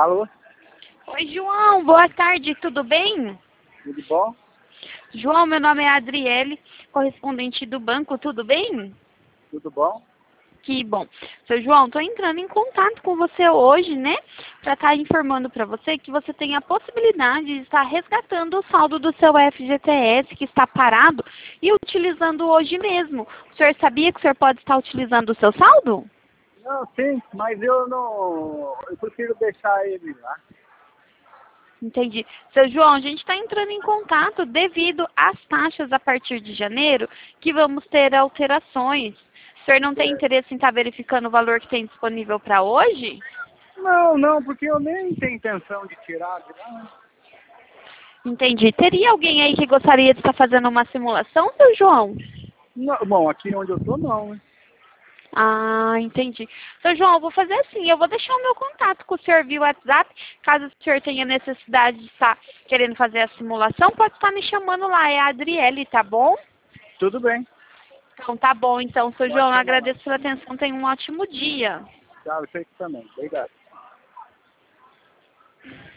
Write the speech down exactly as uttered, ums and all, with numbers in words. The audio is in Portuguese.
Alô? Oi, João, boa tarde, tudo bem? Tudo bom? João, meu nome é Adriele, correspondente do banco, tudo bem? Tudo bom? Que bom. Seu João, estou entrando em contato com você hoje, né? Para estar informando para você que você tem a possibilidade de estar resgatando o saldo do seu F G T S que está parado e utilizando hoje mesmo. O senhor sabia que o senhor pode estar utilizando o seu saldo? Não, sim, mas eu não... Eu prefiro deixar ele lá. Entendi. Seu João, a gente está entrando em contato devido às taxas a partir de janeiro, que vamos ter alterações. O senhor não tem É. interesse em estar verificando o valor que tem disponível para hoje? Não, não, porque eu nem tenho intenção de tirar de lá. Entendi. Teria alguém aí que gostaria de estar fazendo uma simulação, seu João? Não, bom, aqui onde eu tô não, né? Ah, entendi. Seu João, eu vou fazer assim, eu vou deixar o meu contato com o senhor via WhatsApp, caso o senhor tenha necessidade de estar querendo fazer a simulação, pode estar me chamando lá, é a Adriele, tá bom? Tudo bem. Então tá bom, então, seu Pode João, eu chamar lá. agradeço pela atenção, tenha um ótimo dia. Tchau, você também. Obrigado.